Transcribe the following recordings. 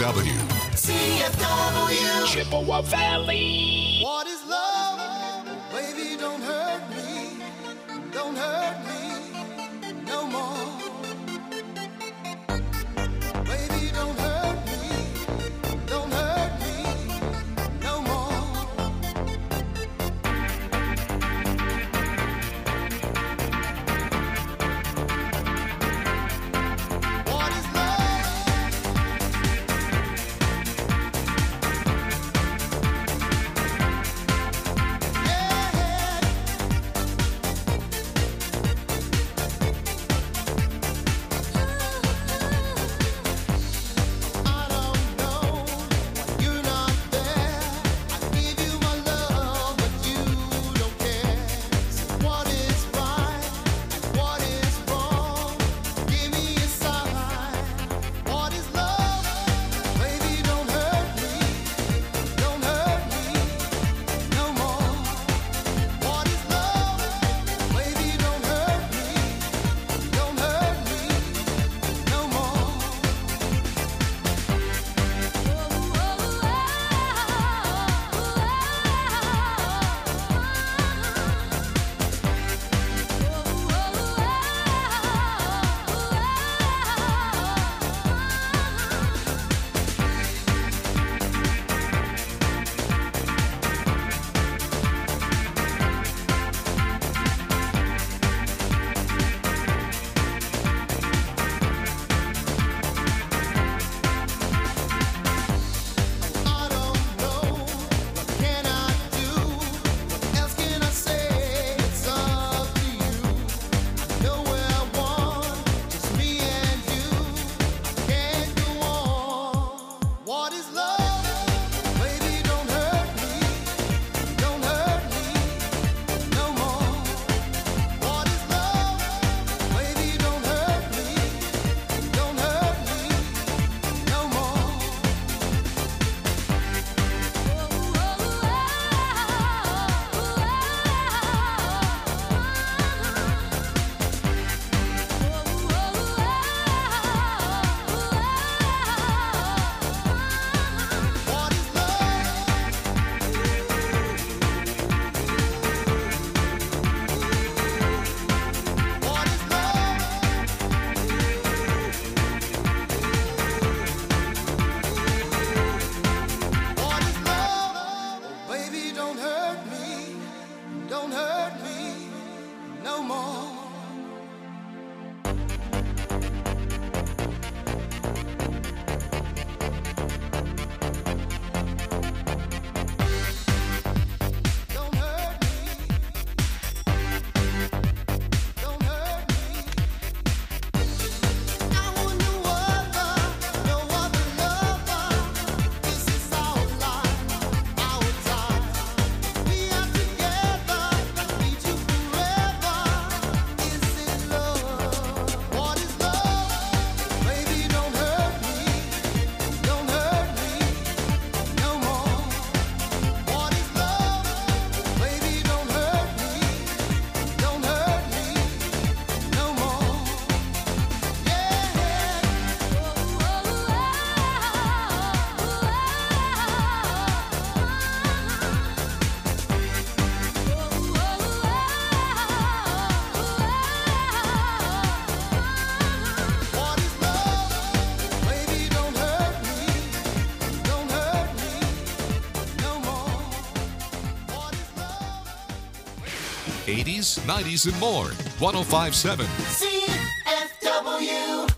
CFW. CFW. Chippewa Valley. What is love? Baby, don't hurt me. Don't hurt me no more. Baby, don't hurt me. Don't hurt me no more. What is '80s, '90s, and more. 1057. CFW.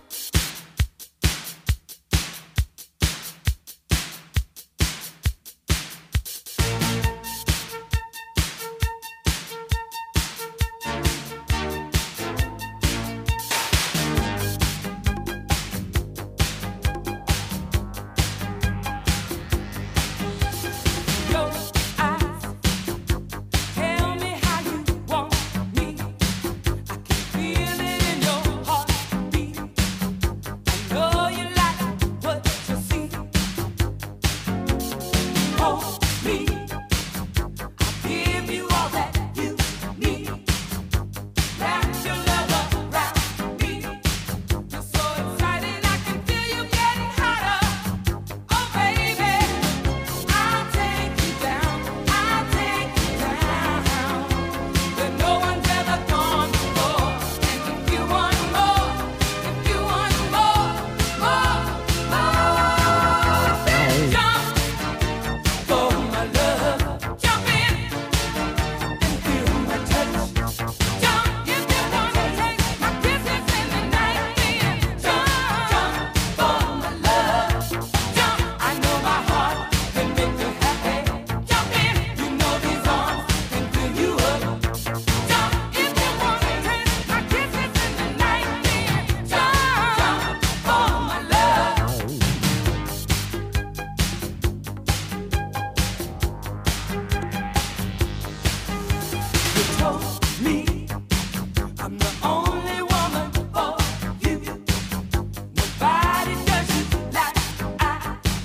Tell me how you want me. I can feel it.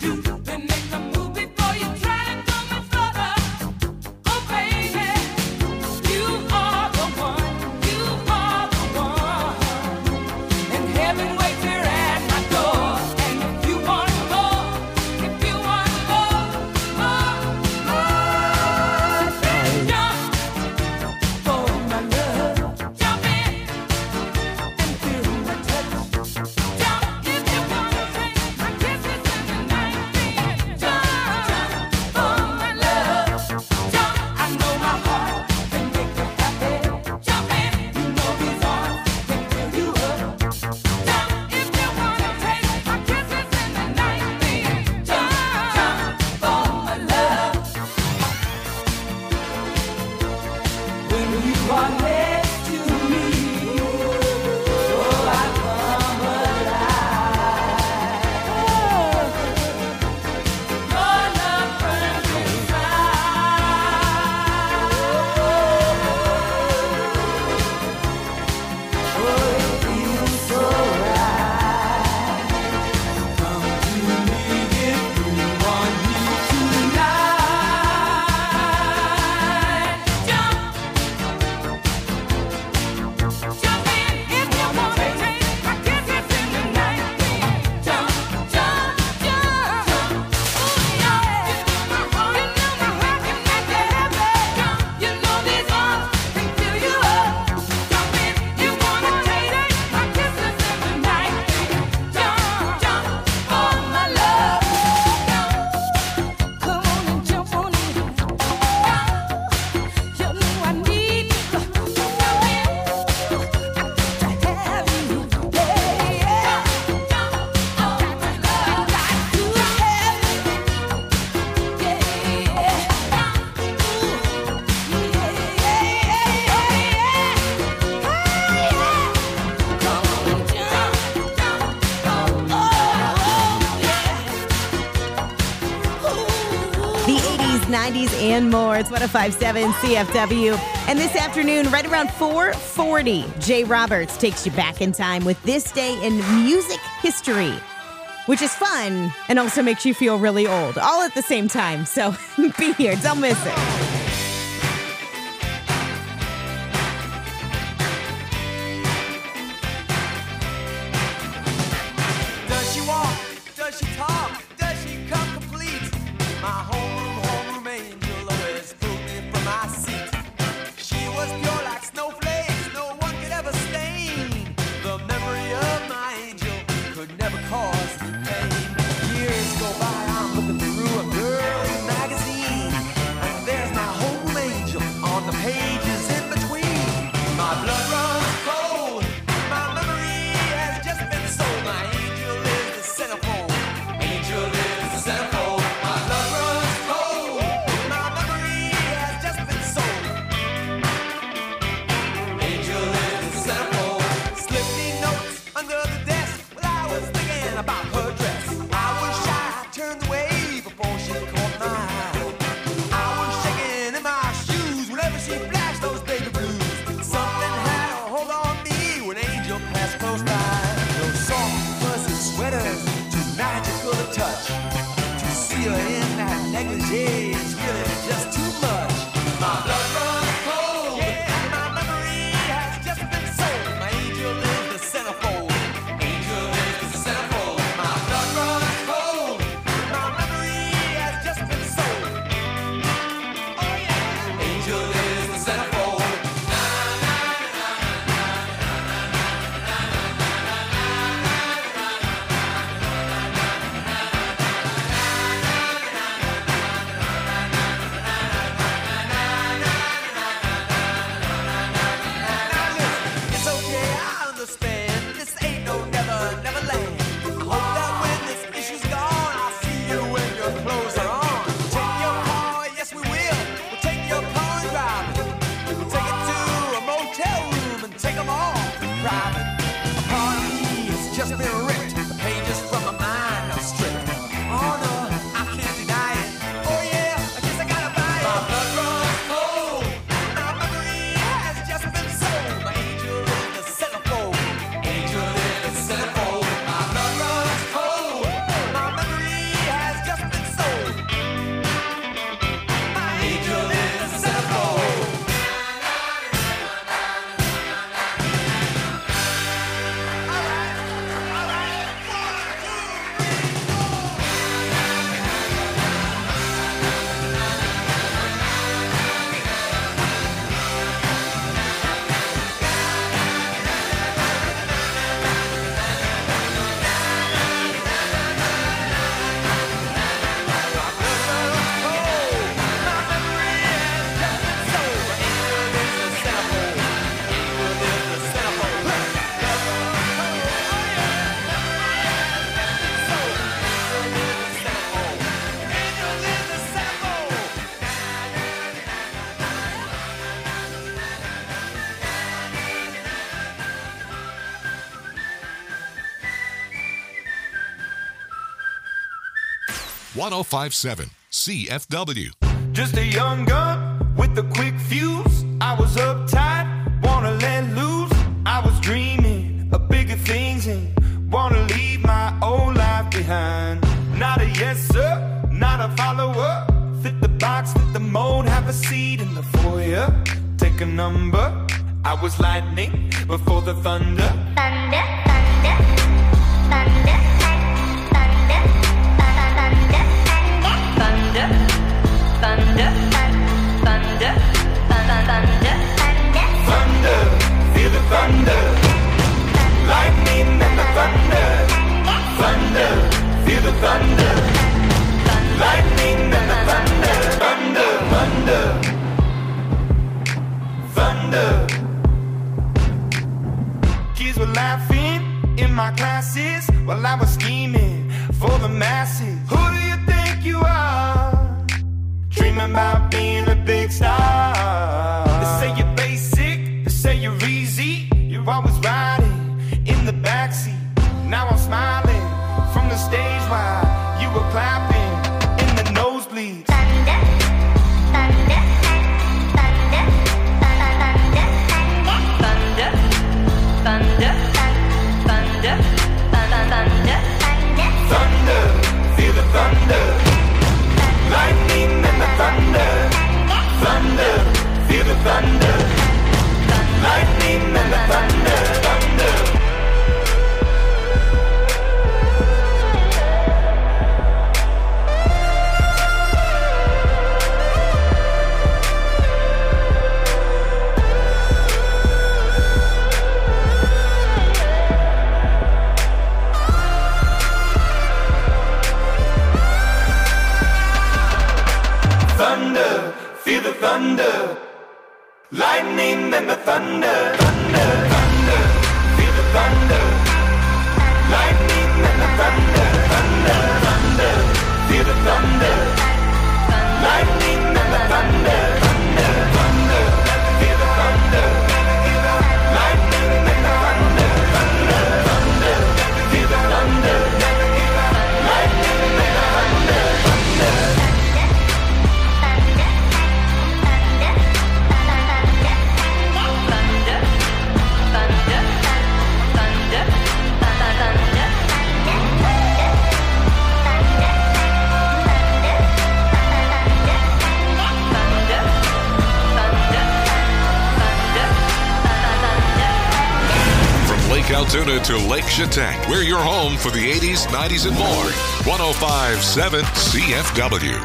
The 80s, 90s, and more. It's 105.7 CFW. And this afternoon, right around 4:40, Jay Roberts takes you back in time with This Day in Music History, which is fun and also makes you feel really old, all at the same time. So be here. Don't miss it. Does she walk? Does she talk? Does she come complete? My homeroom angel always pulled me from my seat. She was pure like snowflakes, no one could ever stain. The memory of my angel could never cause pain. Years go by, I'm looking through a girly magazine, and there's my home angel on the pages in between. My blood runs cold, my memory has just been sold. My angel is the centerfold, angel is the centerfold. My blood runs cold, my memory has just been sold. Angel is the centerfold. Slip me notes under the desk while I was thinking about her dress. I was shy, turned away before she caught my eye. I was shaking in my shoes whenever she flashed those baby blues. Something had a hold on me when Angel passed close by. Those soft, fuzzy sweaters, too magical to touch. To see her in that negligee is really just too much. My blood runs cold, yeah, my memory has just been sold. My angel is the centerfold, angel is the centerfold. My blood runs cold, my memory has just been sold. Oh yeah, angel is the centerfold. 1057 CFW. Just a young gun with a quick fuse. I was uptight, wanna let loose. I was dreaming of bigger things and wanna leave my old life behind. Not a yes sir, not a follower. Fit the box, fit the mold, have a seat in the foyer. Take a number. I was lightning before the thunder. Thunder, thunder, thunder, thunder, thunder, thunder, thunder, thunder, thunder, feel the thunder. Lightning and the thunder. Thunder, feel the thunder. Lightning and the thunder. Thunder, thunder, thunder. Kids were laughing in my classes while I was scheming for the masses. Who do you think you are? Dreaming about being a big star. They say you're basic, they say you're easy. You're always riding in the backseat. Now I'm smiling from the stage while you were clapping in the nosebleeds. thunder, thunder, thunder, thunder, Thunder, thunder, thunder, thunder, Thunder, feel the thunder. Lightning and the thunder. Thunder, feel the thunder. Lightning and the thunder. Thunder. Thunder, feel the thunder. Lightning and the thunder. Thunder, thunder, feel the thunder. Lightning and the thunder. Thunder, thunder, feel the thunder. Lightning and the thunder. Thunder, thunder, feel the thunder. Lightning and the thunder. Thunder, thunder, feel the thunder. Lightning and the thunder. Thunder. Lake Altoona to Lake Chautauqua. We're your home for the 80s, 90s, and more. 1057 CFW.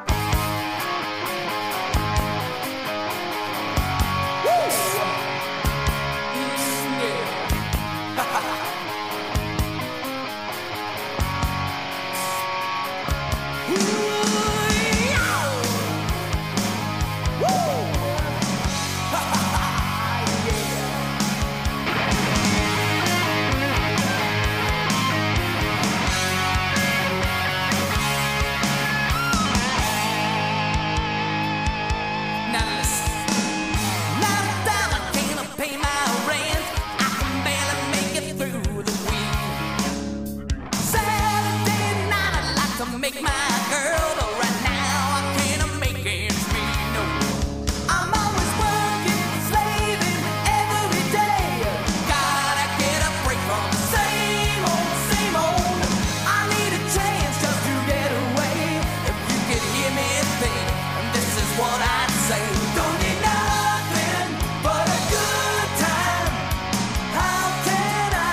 Make my girl, but right now I can't make ends meet. No, I'm always working, slaving every day. Gotta get a break from the same old. I need a chance just to get away. If you could hear me think, this is what I'd say. Don't need nothing but a good time. How can I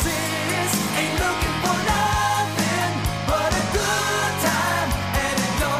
resist? Ain't looking for nothing but a good time, and it don't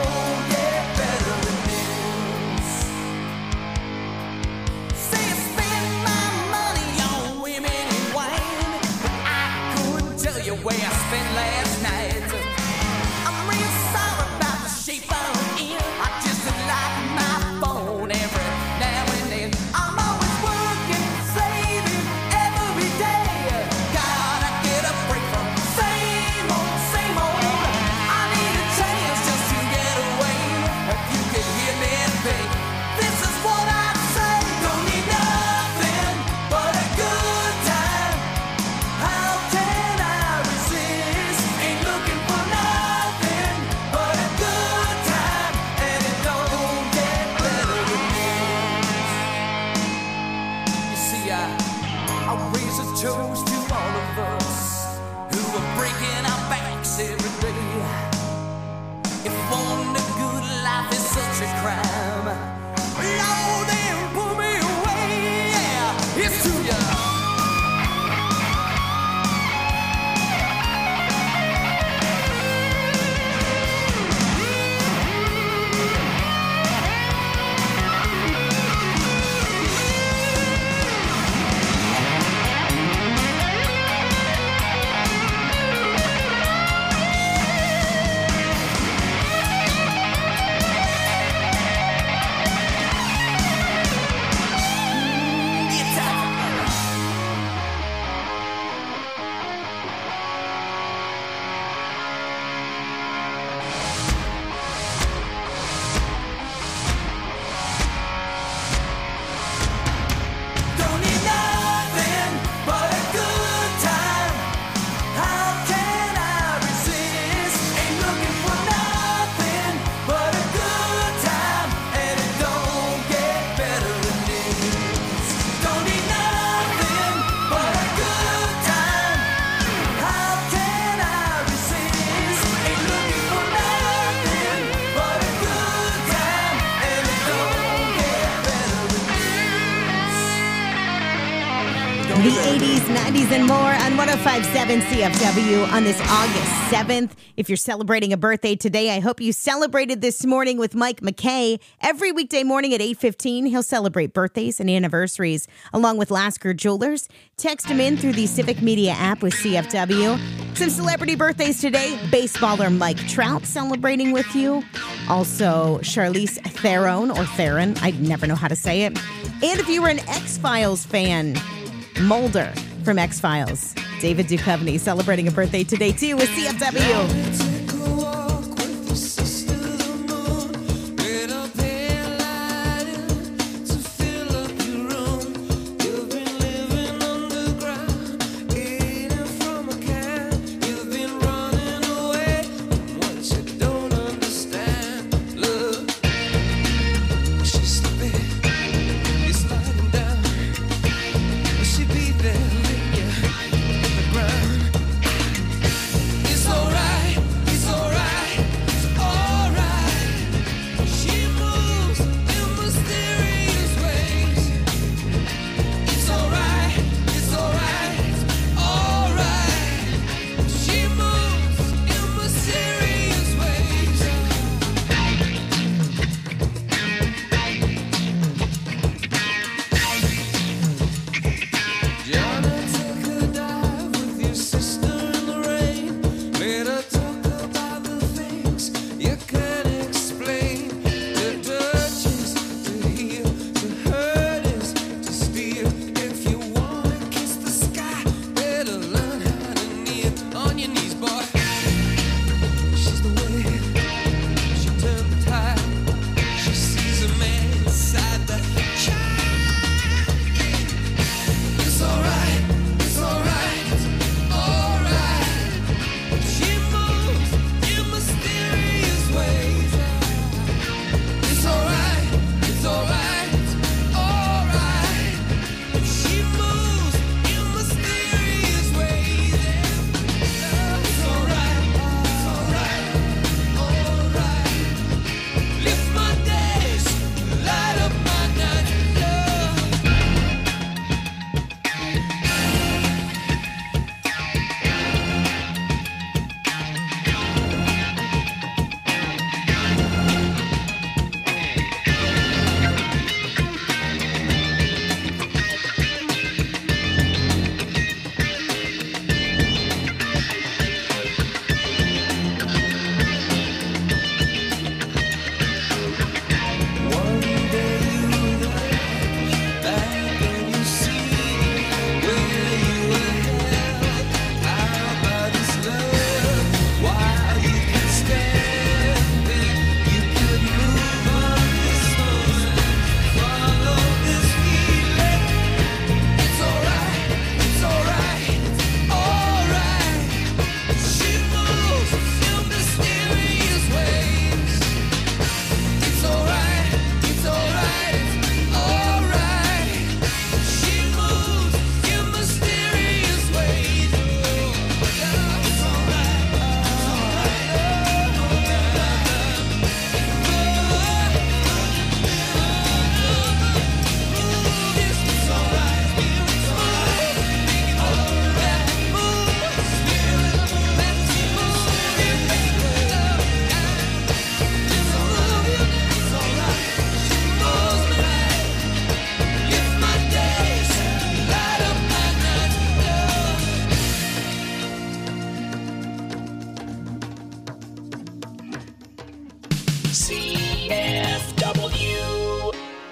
90s, and more on 105.7 CFW on this August 7th. If you're celebrating a birthday today, I hope you celebrated this morning with Mike McKay. Every weekday morning at 8:15, he'll celebrate birthdays and anniversaries along with Lasker Jewelers. Text him in through the Civic Media app with CFW. Some celebrity birthdays today. Baseballer Mike Trout celebrating with you. Also, Charlize Theron or Theron. I never know how to say it. And if you were an X-Files fan, Mulder from X-Files. David Duchovny celebrating a birthday today, too, with CFW. CFW.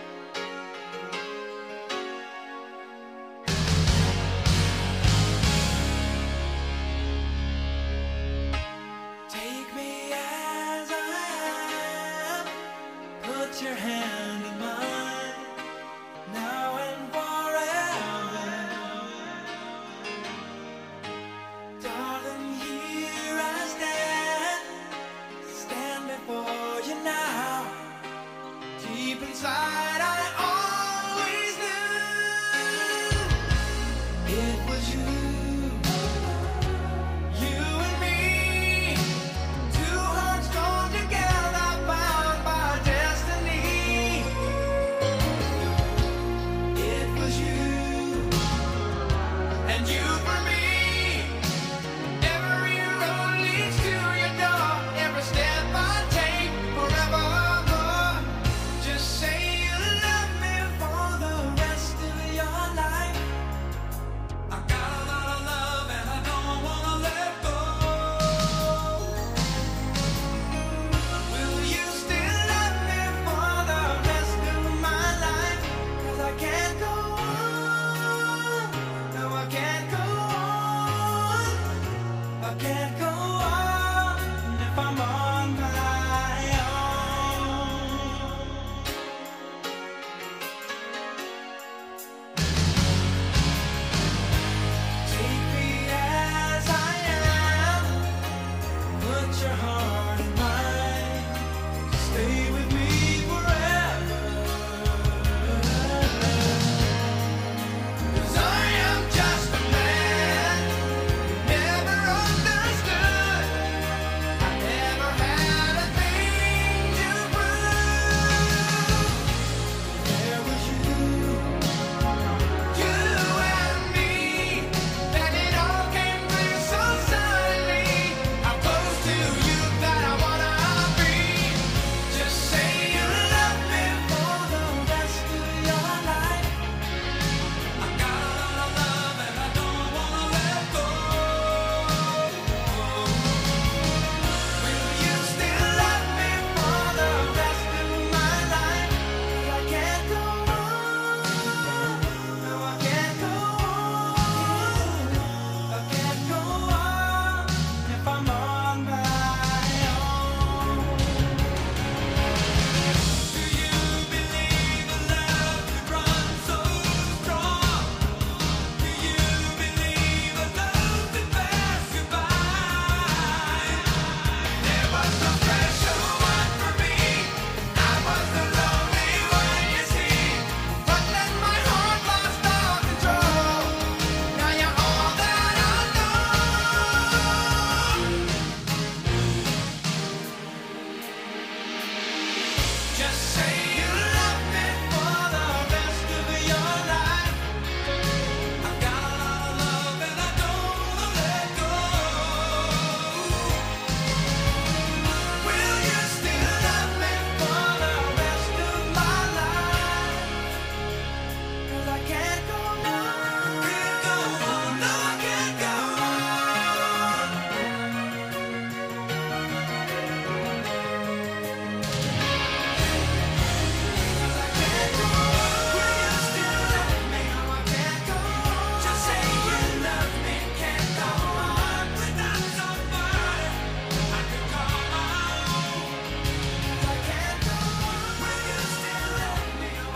Take me as I am. Put your hand in mine. Now and forever. Darling, here I stand before you now. Deep inside, I always knew it was you. You and me, two hearts joined together, bound by destiny.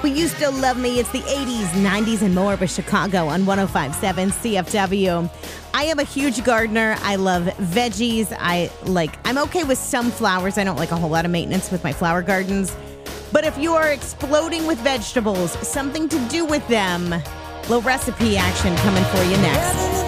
Will You Still Love Me? It's the 80s, 90s, and more with Chicago on 105.7 CFW. I am a huge gardener. I love veggies. I'm okay with some flowers. I don't like a whole lot of maintenance with my flower gardens. But if you are exploding with vegetables, something to do with them, little recipe action coming for you next.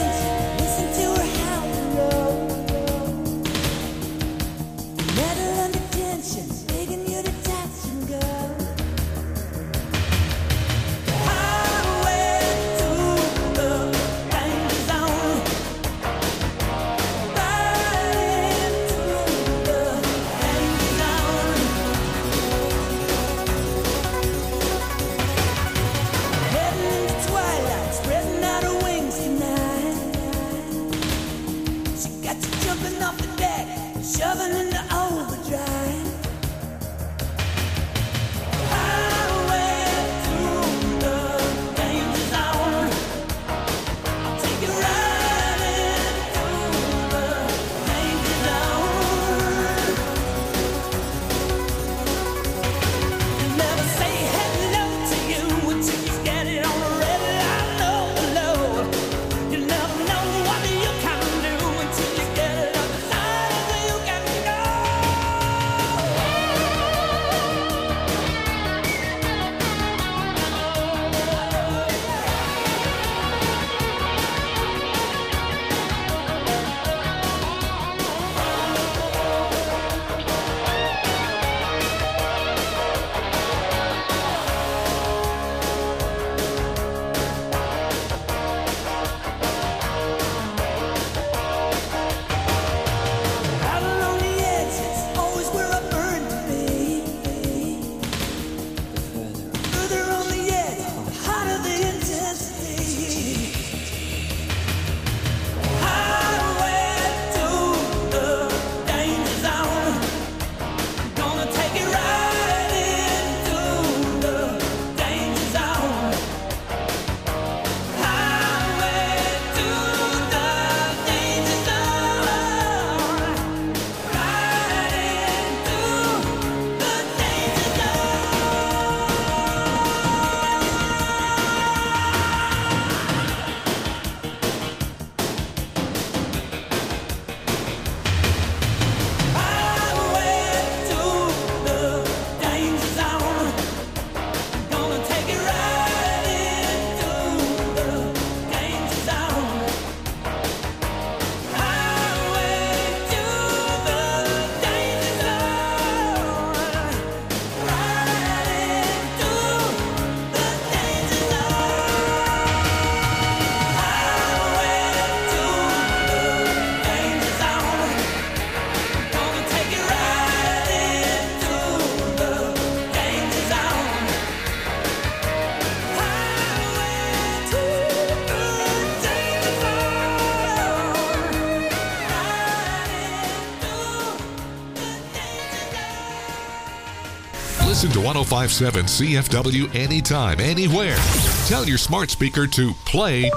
Listen to 105.7 CFW anytime, anywhere. Tell your smart speaker to play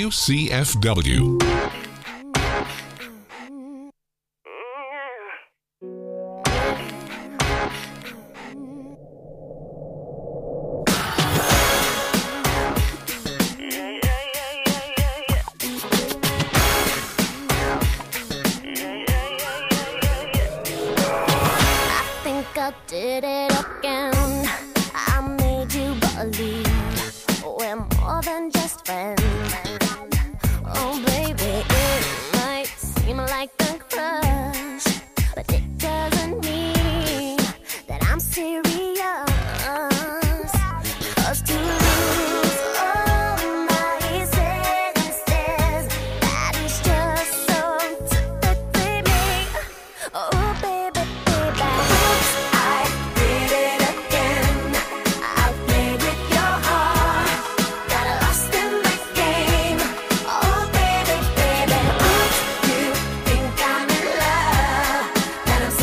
WCFW. I did it again. I made you believe we're more than just friends. Oh, baby, it might seem like a crush, but it doesn't mean that I'm serious. 'Cause to lose all my senses, that is just so typically me. Oh, baby, baby. I did it again. I played with your heart, got lost in my game. Oh, baby, baby. Oops, you think I'm in love, that I'm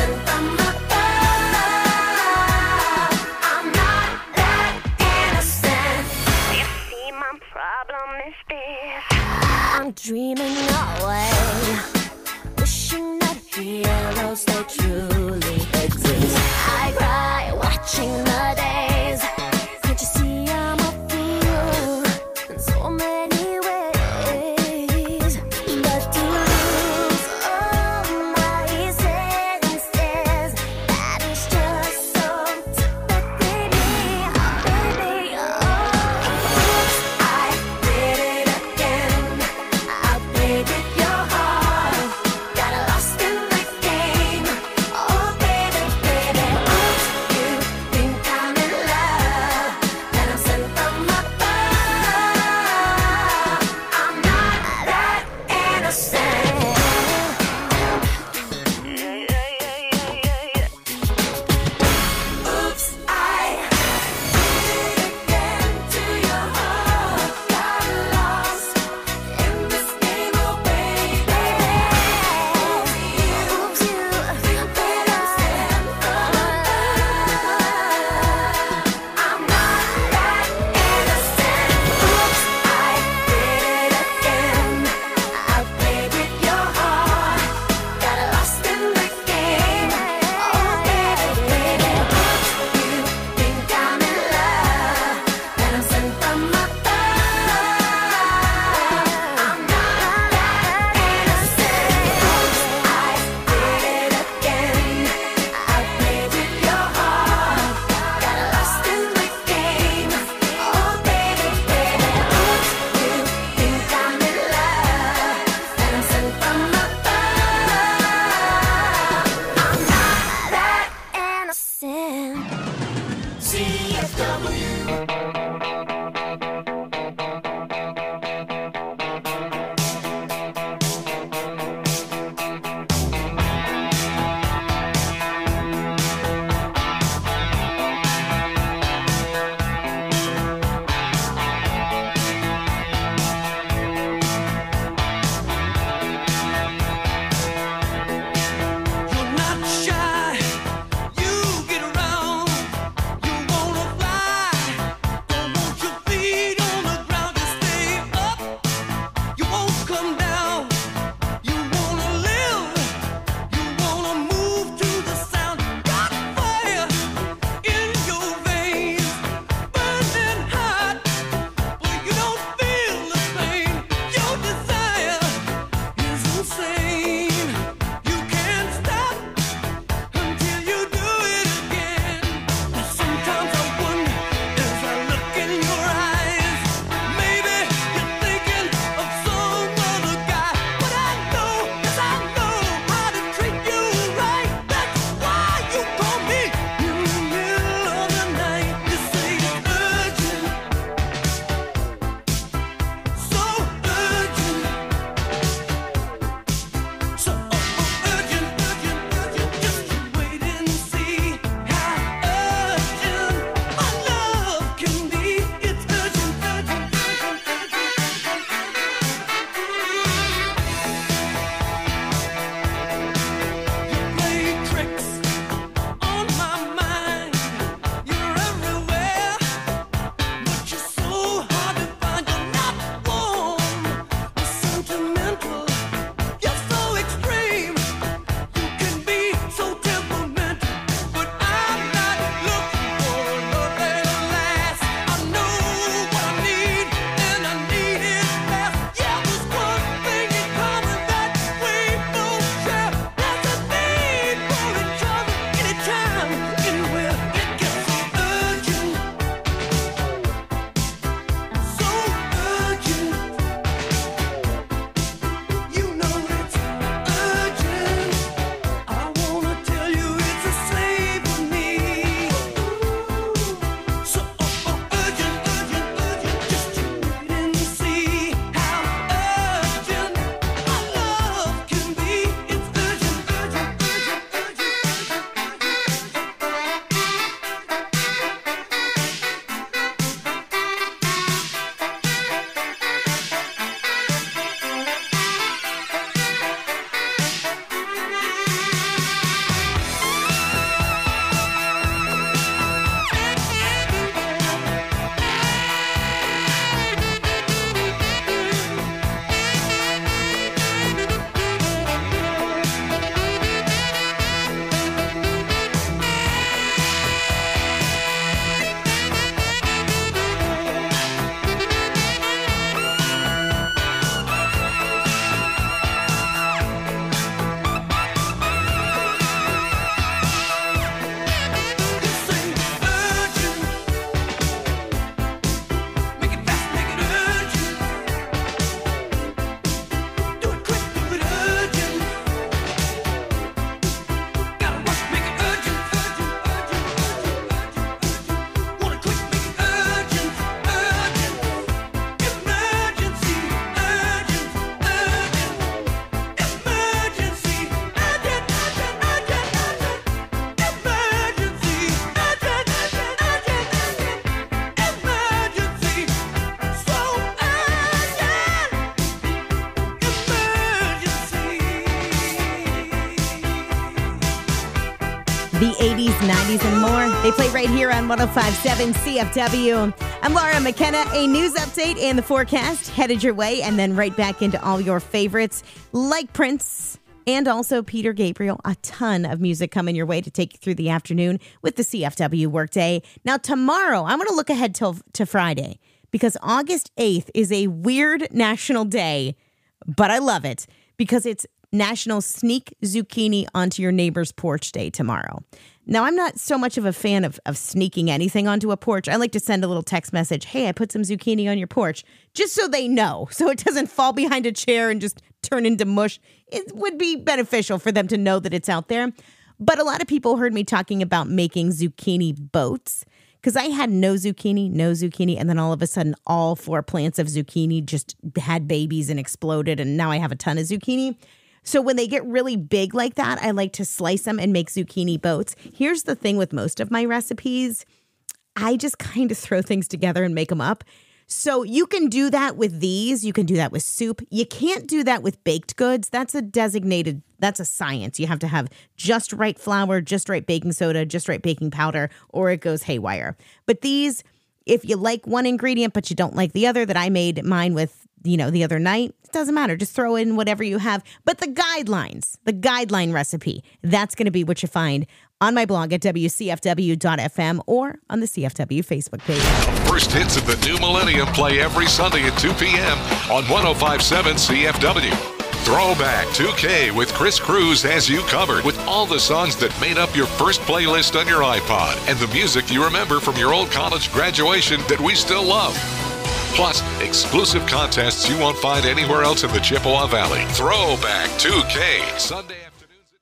The 80s, 90s, and more. They play right here on 105.7 CFW. I'm Laura McKenna. A news update and the forecast headed your way, and then right back into all your favorites like Prince and also Peter Gabriel. A ton of music coming your way to take you through the afternoon with the CFW workday. Now, tomorrow, I'm going to look ahead to Friday because August 8th is a weird national day, but I love it because it's National Sneak Zucchini Onto Your Neighbor's Porch Day tomorrow. Now, I'm not so much of a fan of sneaking anything onto a porch. I like to send a little text message, hey, I put some zucchini on your porch, just so they know, so it doesn't fall behind a chair and just turn into mush. It would be beneficial for them to know that it's out there. But a lot of people heard me talking about making zucchini boats because I had no zucchini, and then all of a sudden all 4 plants of zucchini just had babies and exploded, and now I have a ton of zucchini. So when they get really big like that, I like to slice them and make zucchini boats. Here's the thing with most of my recipes. I just kind of throw things together and make them up. So you can do that with these. You can do that with soup. You can't do that with baked goods. That's a science. You have to have just right flour, just right baking soda, just right baking powder, or it goes haywire. But these, if you like one ingredient but you don't like the other, that I made mine with, the other night, it doesn't matter. Just throw in whatever you have. But the guideline recipe, that's going to be what you find on my blog at WCFW.FM or on the CFW Facebook page. First hits of the new millennium play every Sunday at 2 p.m. on 105.7 CFW. Throwback 2K with Chris Cruz has you covered with all the songs that made up your first playlist on your iPod and the music you remember from your old college graduation that we still love. Plus, exclusive contests you won't find anywhere else in the Chippewa Valley. Throwback 2K, Sunday afternoons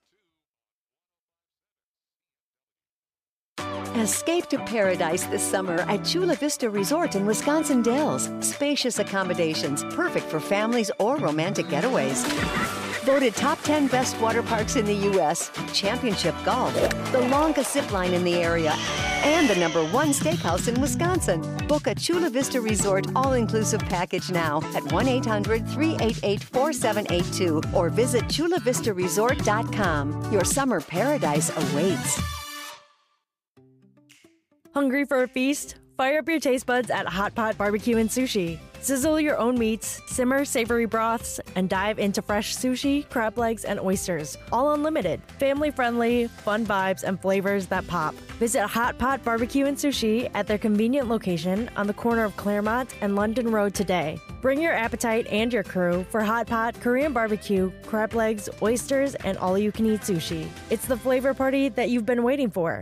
at 2. Escape to paradise this summer at Chula Vista Resort in Wisconsin Dells. Spacious accommodations, perfect for families or romantic getaways. Voted top 10 best water parks in the U.S., championship golf, the longest zip line in the area, and the #1 steakhouse in Wisconsin. Book a Chula Vista Resort all-inclusive package now at 1-800-388-4782 or visit chulavistaresort.com. Your summer paradise awaits. Hungry for a feast? Fire up your taste buds at Hot Pot Barbecue and Sushi. Sizzle your own meats, simmer savory broths, and dive into fresh sushi, crab legs, and oysters. All unlimited. Family-friendly, fun vibes, and flavors that pop. Visit Hot Pot Barbecue and Sushi at their convenient location on the corner of Claremont and London Road today. Bring your appetite and your crew for Hot Pot, Korean barbecue, crab legs, oysters, and all-you-can-eat sushi. It's the flavor party that you've been waiting for.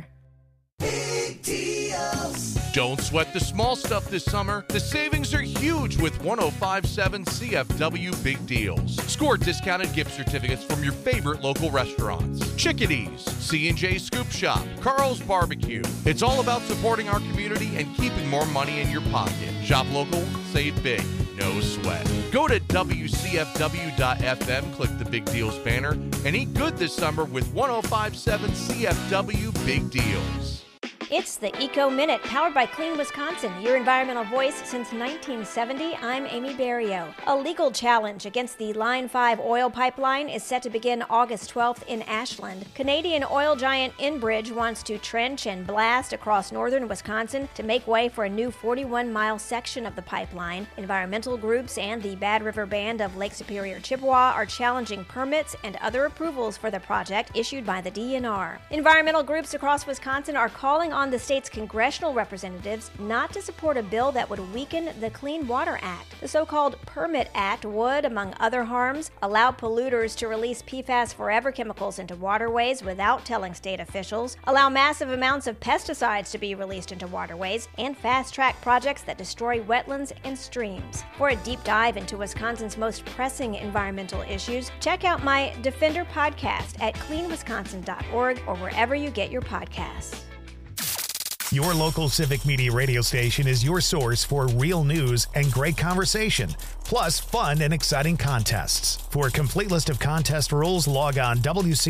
Don't sweat the small stuff this summer. The savings are huge with 105.7 CFW Big Deals. Score discounted gift certificates from your favorite local restaurants. Chickadee's, C&J Scoop Shop, Carl's Barbecue. It's all about supporting our community and keeping more money in your pocket. Shop local, save big, no sweat. Go to WCFW.FM, click the Big Deals banner, and eat good this summer with 105.7 CFW Big Deals. It's the Eco Minute, powered by Clean Wisconsin, your environmental voice since 1970. I'm Amy Barrio. A legal challenge against the Line 5 oil pipeline is set to begin August 12th in Ashland. Canadian oil giant Enbridge wants to trench and blast across northern Wisconsin to make way for a new 41-mile section of the pipeline. Environmental groups and the Bad River Band of Lake Superior, Chippewa are challenging permits and other approvals for the project issued by the DNR. Environmental groups across Wisconsin are calling on the state's congressional representatives not to support a bill that would weaken the Clean Water Act. The so-called Permit Act would, among other harms, allow polluters to release PFAS forever chemicals into waterways without telling state officials, allow massive amounts of pesticides to be released into waterways, and fast-track projects that destroy wetlands and streams. For a deep dive into Wisconsin's most pressing environmental issues, check out my Defender podcast at cleanwisconsin.org or wherever you get your podcasts. Your local Civic Media radio station is your source for real news and great conversation, plus fun and exciting contests. For a complete list of contest rules, log on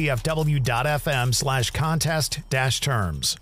wcfw.fm/contest-terms.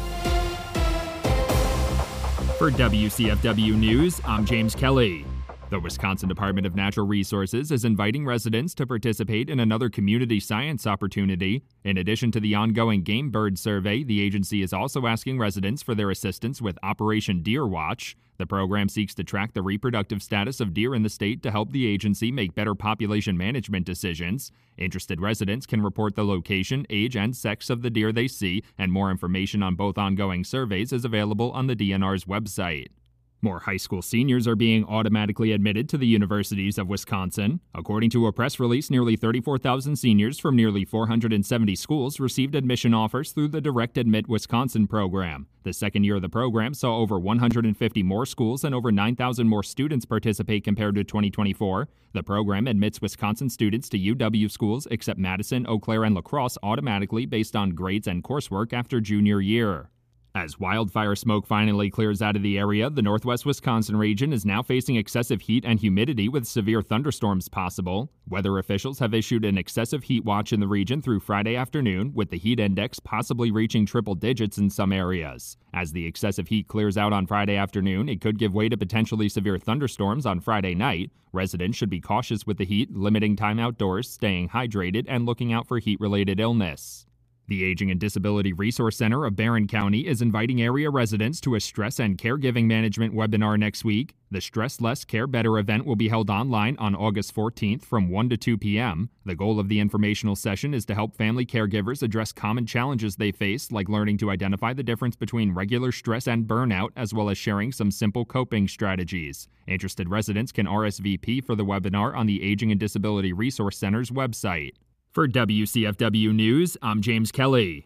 For WCFW News, I'm James Kelly. The Wisconsin Department of Natural Resources is inviting residents to participate in another community science opportunity. In addition to the ongoing Game Bird Survey, the agency is also asking residents for their assistance with Operation Deer Watch. The program seeks to track the reproductive status of deer in the state to help the agency make better population management decisions. Interested residents can report the location, age, and sex of the deer they see, and more information on both ongoing surveys is available on the DNR's website. More high school seniors are being automatically admitted to the universities of Wisconsin. According to a press release, nearly 34,000 seniors from nearly 470 schools received admission offers through the Direct Admit Wisconsin program. The second year of the program saw over 150 more schools and over 9,000 more students participate compared to 2024. The program admits Wisconsin students to UW schools except Madison, Eau Claire, and La Crosse automatically based on grades and coursework after junior year. As wildfire smoke finally clears out of the area, the northwest Wisconsin region is now facing excessive heat and humidity with severe thunderstorms possible. Weather officials have issued an excessive heat watch in the region through Friday afternoon, with the heat index possibly reaching triple digits in some areas. As the excessive heat clears out on Friday afternoon, it could give way to potentially severe thunderstorms on Friday night. Residents should be cautious with the heat, limiting time outdoors, staying hydrated, and looking out for heat-related illness. The Aging and Disability Resource Center of Barron County is inviting area residents to a stress and caregiving management webinar next week. The Stress Less, Care Better event will be held online on August 14th from 1 to 2 p.m. The goal of the informational session is to help family caregivers address common challenges they face, like learning to identify the difference between regular stress and burnout, as well as sharing some simple coping strategies. Interested residents can RSVP for the webinar on the Aging and Disability Resource Center's website. For WCFW News, I'm James Kelly.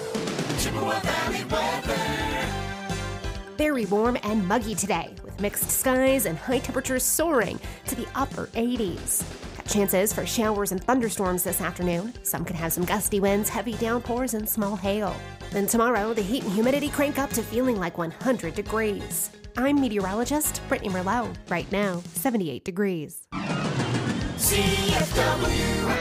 Very warm and muggy today, with mixed skies and high temperatures soaring to the upper 80s. Got chances for showers and thunderstorms this afternoon. Some could have some gusty winds, heavy downpours, and small hail. Then tomorrow, the heat and humidity crank up to feeling like 100 degrees. I'm meteorologist Brittany Merlot. Right now, 78 degrees. CFW.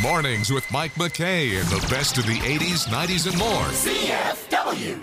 Mornings with Mike McKay and the best of the 80s, 90s, and more. CFW.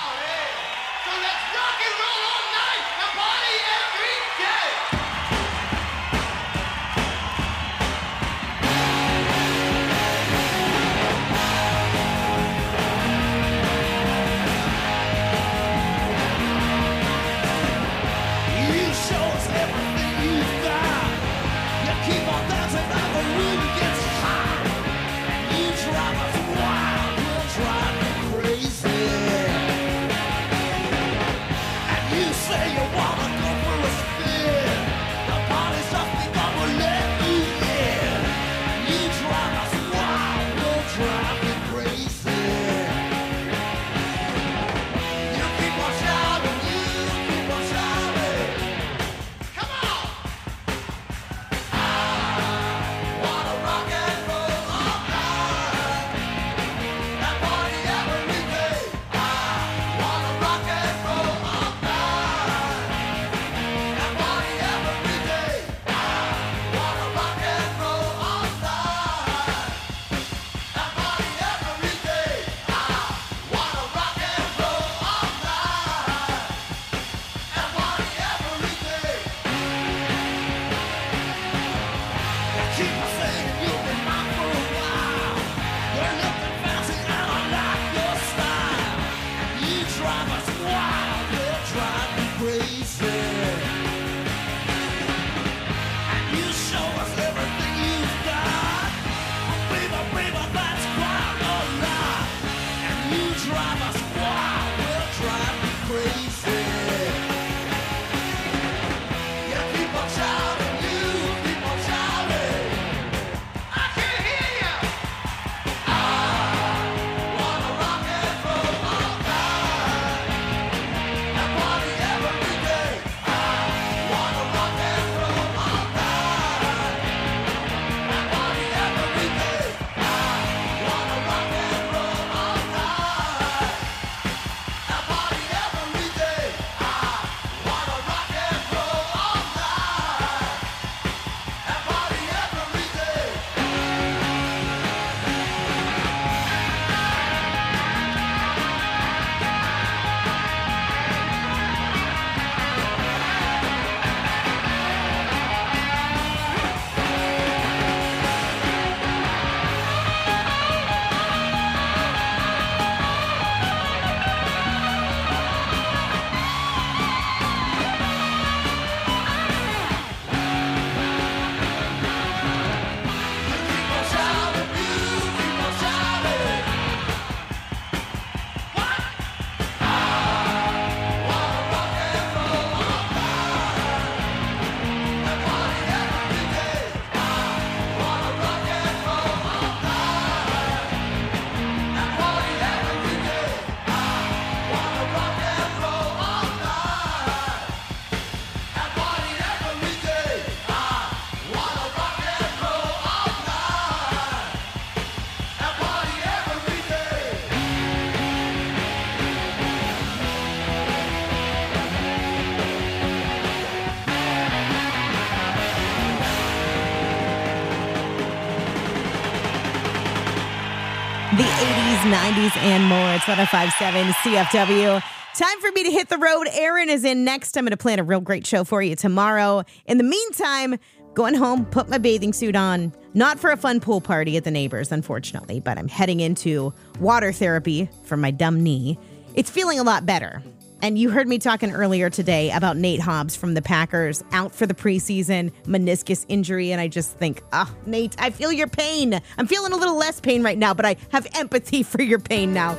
The 80s, 90s, and more. It's 105.7 CFW. Time for me to hit the road. Aaron is in next. I'm going to plan a real great show for you tomorrow. In the meantime, going home, put my bathing suit on. Not for a fun pool party at the neighbors, unfortunately, but I'm heading into water therapy for my dumb knee. It's feeling a lot better. And you heard me talking earlier today about Nate Hobbs from the Packers, out for the preseason, meniscus injury. And I just think, Nate, I feel your pain. I'm feeling a little less pain right now, but I have empathy for your pain now.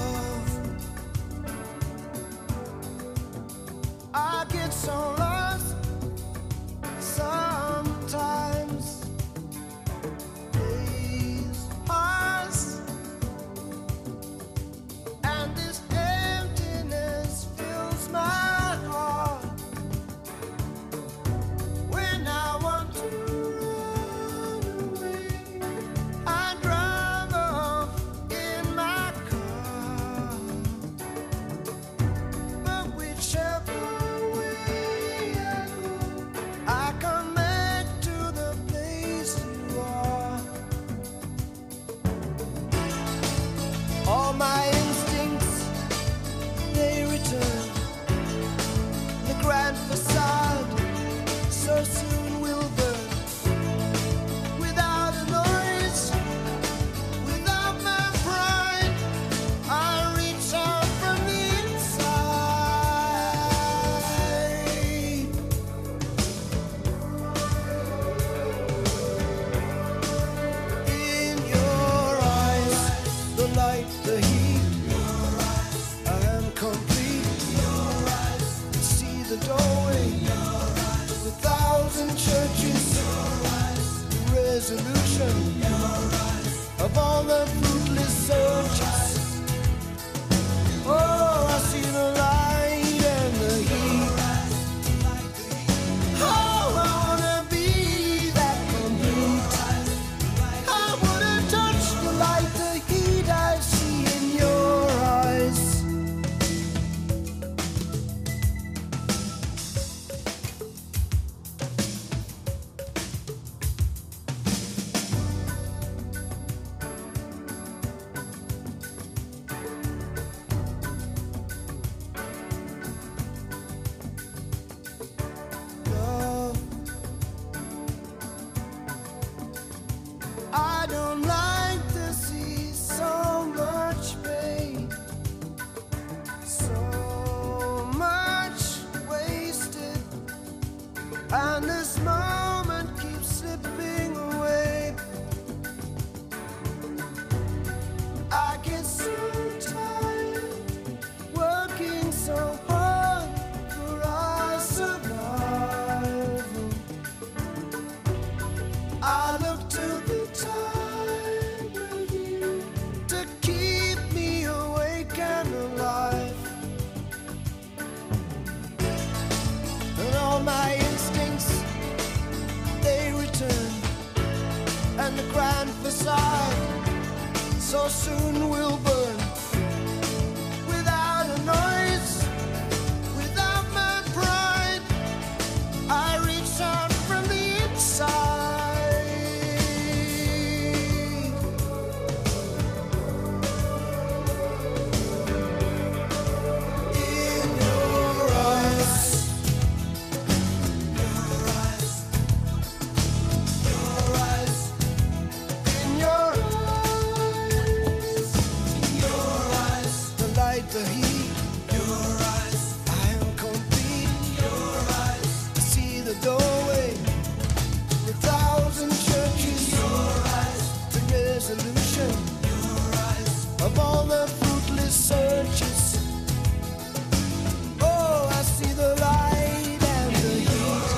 I get so lost sometimes. Days pass, and this emptiness fills my heart. When I want to run away, I drive off in my car. grand facade so soon will burn without a noise, without my pride. I reach out from the inside. In your eyes, the light, the heat. I am complete. See the doorway. A thousand churches. Resolution of all the fruitless searches. Oh, I see the light and the heat. Oh, I wanna be that complete. I wanna touch the light, the heat I see in your eyes. Love, I don't like to see so much pain, so much wasted, and this moment keeps slipping away. I get so tired working so hard for our survival. I look to the time with you to keep me awake and alive. And all my instincts, they return, and the grand facade so soon will burn without a noise, without my pride. I reach out from the inside. In your eyes, your eyes, in your eyes, the light, the heat. Your eyes, I am complete. Your eyes, I see the doorway, the thousand churches. Your eyes, the resolution. Your eyes, of all the fruitless searches. Oh, I see the light and the heat.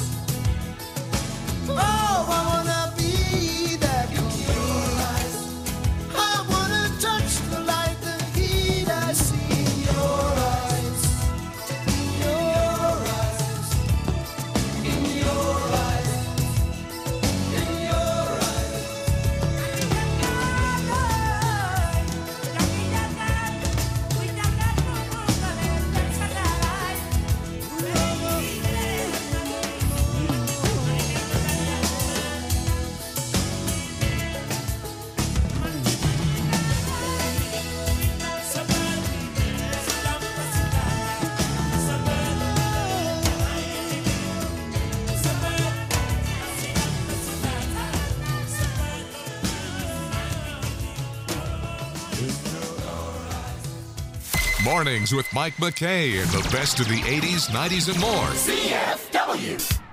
Oh, I wanna be that complete. I wanna touch the light, the heat I see in your eyes. In your eyes. In your eyes. In your eyes. Mornings with Mike McKay and the best of the 80s, 90s, and more. CFW.